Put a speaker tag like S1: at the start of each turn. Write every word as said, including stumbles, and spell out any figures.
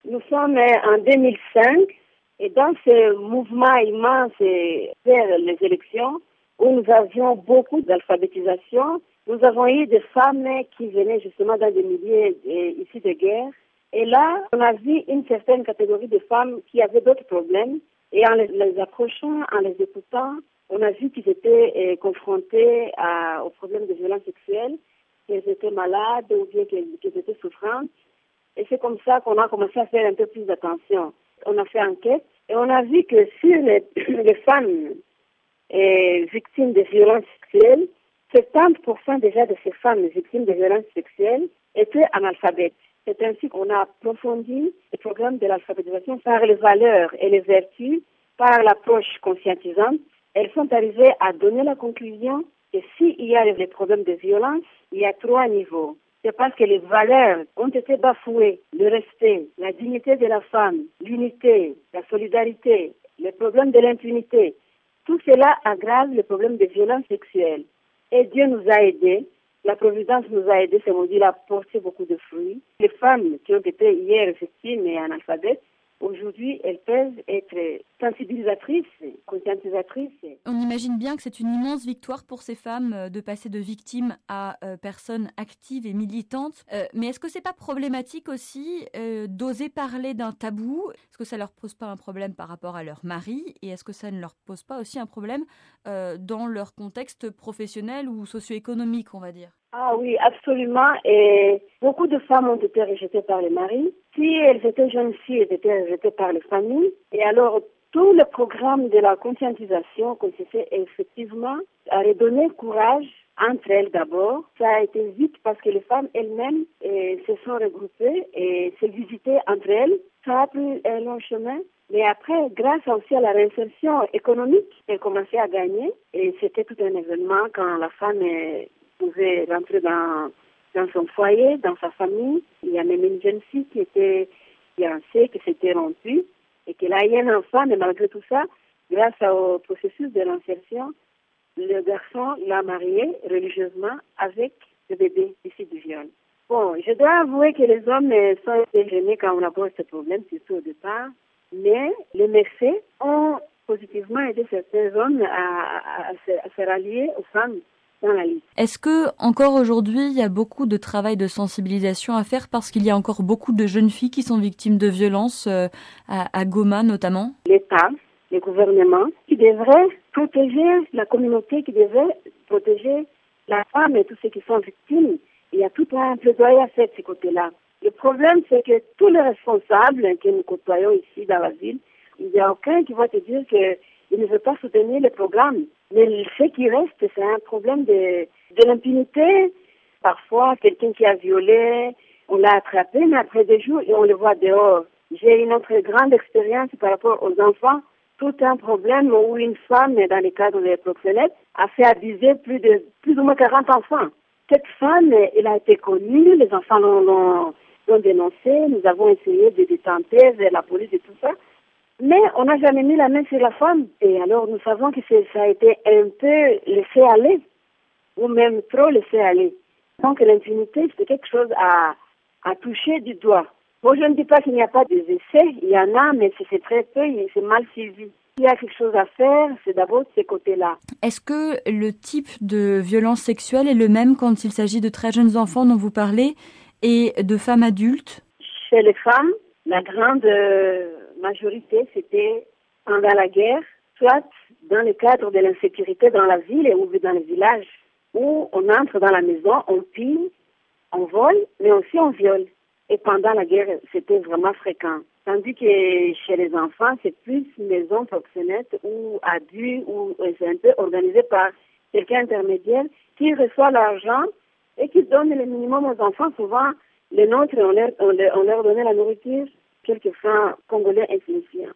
S1: Nous sommes en deux mille cinq et dans ce mouvement immense vers les élections où nous avions beaucoup d'alphabétisation, nous avons eu des femmes qui venaient justement dans des milieux ici de guerre. Et là, on a vu une certaine catégorie de femmes qui avaient d'autres problèmes. Et en les, les approchant, en les écoutant, on a vu qu'ils étaient euh, confrontés à, aux problèmes de violence sexuelle, qu'elles étaient malades ou bien qu'elles, qu'elles étaient souffrantes. Et c'est comme ça qu'on a commencé à faire un peu plus d'attention. On a fait enquête et on a vu que sur les, les femmes euh, victimes de violences sexuelles, soixante pour cent déjà de ces femmes victimes de violences sexuelles étaient analphabètes. C'est ainsi qu'on a approfondi le programme de l'alphabétisation par les valeurs et les vertus, par l'approche conscientisante. Elles sont arrivées à donner la conclusion que s'il y a des problèmes de violence, il y a trois niveaux. C'est parce que les valeurs ont été bafouées, le respect, la dignité de la femme, l'unité, la solidarité, les problèmes de l'impunité. Tout cela aggrave le problème de violences sexuelles. Et Dieu nous a aidés. La Providence nous a aidés, ce module a porté beaucoup de fruits. Les femmes qui ont été hier victimes et analphabètes, aujourd'hui, elles peuvent être sensibilisatrices, conscientisatrices.
S2: On imagine bien que c'est une immense victoire pour ces femmes de passer de victimes à euh, personnes actives et militantes. Euh, mais est-ce que c'est pas problématique aussi euh, d'oser parler d'un tabou ? Est-ce que ça leur pose pas un problème par rapport à leur mari ? Et est-ce que ça ne leur pose pas aussi un problème euh, dans leur contexte professionnel ou socio-économique, on va dire ?
S1: Ah oui, absolument. Et beaucoup de femmes ont été rejetées par les maris. Si elles étaient jeunes filles, elles étaient rejetées par les familles. Et alors, tout le programme de la conscientisation consistait effectivement à redonner courage entre elles d'abord. Ça a été vite parce que les femmes elles-mêmes eh, se sont regroupées et se visitaient entre elles. Ça a pris un long chemin. Mais après, grâce aussi à la réinsertion économique, elles commençaient à gagner. Et c'était tout un événement quand la femme est pouvait rentrer dans, dans son foyer, dans sa famille. Il y a même une jeune fille qui était fiancée, qui s'était rompue et qu'elle a eu un enfant, mais malgré tout ça, grâce au processus de l'insertion, le garçon l'a mariée religieusement avec le bébé issu du viol. Bon, je dois avouer que les hommes sont gênés quand on aborde ce problème, surtout au départ, mais les méfaits ont positivement aidé certains hommes à, à, à, se, à se rallier aux femmes.
S2: Est-ce que encore aujourd'hui, il y a beaucoup de travail de sensibilisation à faire parce qu'il y a encore beaucoup de jeunes filles qui sont victimes de violences euh, à, à Goma notamment ?
S1: L'État, les gouvernements qui devraient protéger la communauté, qui devraient protéger la femme et tous ceux qui sont victimes. Il y a tout un plaidoyer à faire de ce côté-là. Le problème, c'est que tous les responsables que nous côtoyons ici dans la ville, il n'y a aucun qui va te dire que il ne veut pas soutenir le programme. Mais ce qui reste, c'est un problème de, de l'impunité. Parfois, quelqu'un qui a violé, on l'a attrapé, mais après deux jours, et on le voit dehors. J'ai une autre grande expérience par rapport aux enfants. Tout un problème où une femme, dans le cadre des proxénètes, a fait abuser plus de plus ou moins quarante enfants. Cette femme, elle a été connue, les enfants l'ont, l'ont, l'ont dénoncée, nous avons essayé de détenter vers la police et tout ça. Mais on n'a jamais mis la main sur la femme. Et alors, nous savons que c'est, ça a été un peu laissé aller, ou même trop laissé aller. Donc, l'impunité, c'est quelque chose à, à toucher du doigt. Bon, je ne dis pas qu'il n'y a pas des essais, il y en a, mais c'est très peu, c'est mal suivi. S'il y a quelque chose à faire, c'est d'abord de ces côtés-là.
S2: Est-ce que le type de violence sexuelle est le même quand il s'agit de très jeunes enfants dont vous parlez et de femmes adultes ?
S1: Chez les femmes, la grande majorité, c'était pendant la guerre, soit dans le cadre de l'insécurité dans la ville ou dans les villages, où on entre dans la maison, on pille, on vole, mais aussi on viole. Et pendant la guerre, c'était vraiment fréquent. Tandis que chez les enfants, c'est plus maison proxénète ou abus, ou c'est un peu organisé par quelqu'un intermédiaire qui reçoit l'argent et qui donne le minimum aux enfants. Souvent, les nôtres, on leur, on leur, on leur donnait la nourriture, quelquefois congolais insignifiants.